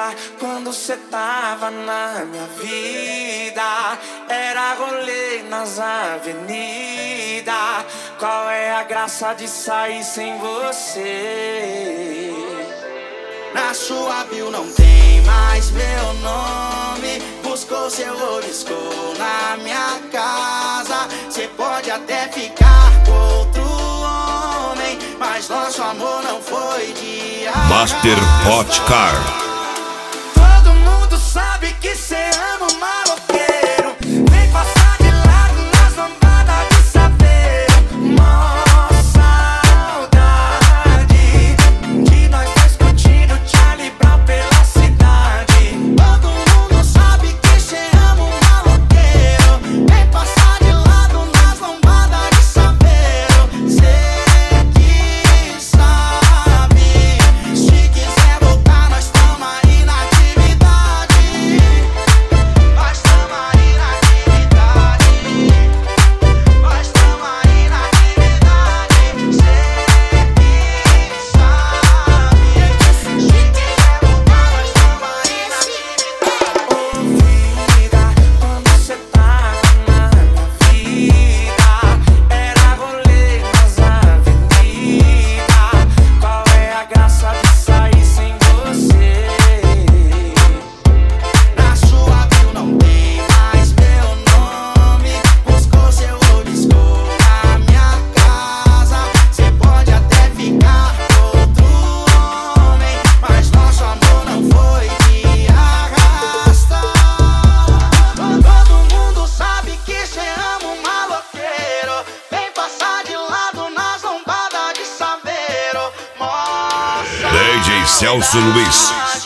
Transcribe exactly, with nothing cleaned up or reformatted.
vida quando cê tava na minha vida. Era rolê nas avenidas. Qual é a graça de sair sem você? Na sua bio não tem mais meu nome. Buscou seu obiscou na minha casa. Cê pode até ficar com outro homem, mas nosso amor não foi de arrasta. Master Hot Car. Todo mundo sabe que cê ama o maloqueiro. Vem passar de lado nas lambadas de saveiro. Mó saudade de nós dois curtindo Charlie Brown pela cidade. Todo mundo sabe que cê ama o maloqueiro. Vem passar de lado nas lambadas de saveiro. Cê que sabe, se quiser voltar nós tamo aí na atividade. Nós tamo aí na atividade. Nós tamo aí na atividade. Cê que sabe, se quiser voltar nós tamo aí na atividade. Ô vida, quando cê tava na minha vida, era rolê nas avenidas. Qual é a graça de sair sem você? Na sua bio não tem mais meu nome. Buscou seu obiscou na minha casa. Cê pode até ficar com outro homem, mas nosso amor não foi de arrasta. Todo mundo sabe que cê ama o maloqueiro. Vem passar de lado nas lombadas de saveiro. Moça D J Celso Luiz.